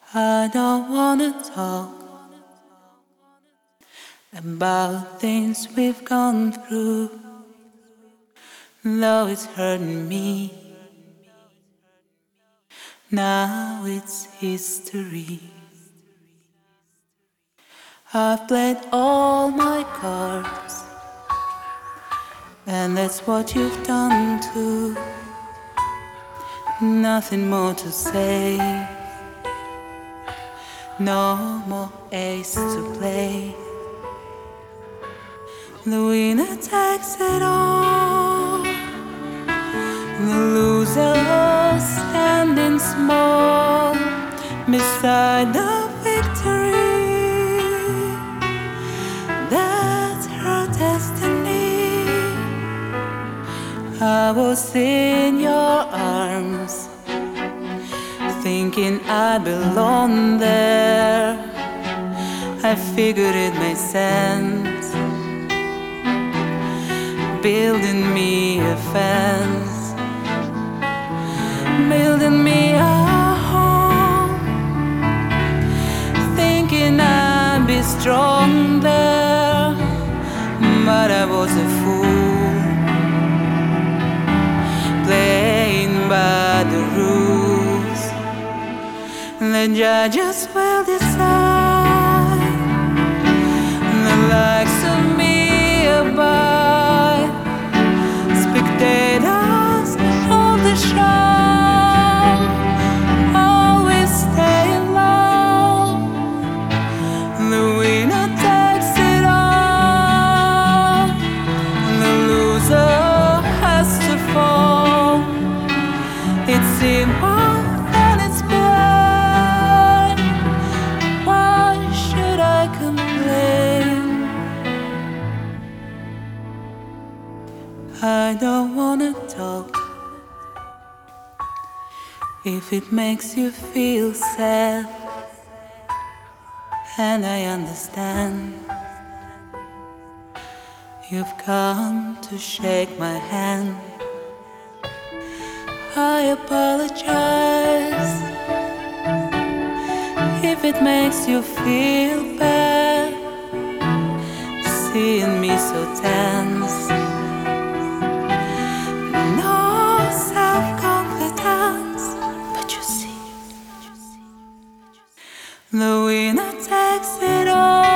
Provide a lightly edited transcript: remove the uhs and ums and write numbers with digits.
I don't wanna talk about things we've gone through, though it's hurting me. Now it's history. I've played all my cards, and that's what you've done too. Nothing more to say, no more ace to play. The winner takes it all, the loser standing small beside the victory. That's her destiny. I was in your arms, thinking I belong there. I figured it made sense, building me a fence, building me a home, thinking I'd be strong there. But I was a fool, playing by the rules. The judges will decide, the likes of me abide. Spectators of the show always stay alone. The winner takes it all, the loser has to fall. It's simple and it's plain. Why should I complain? I don't wanna talk if it makes you feel sad, and I understand. You've come to shake my hand. I apologize if it makes you feel bad, seeing me so tense. No self-confidence, but you see, the winner takes it all.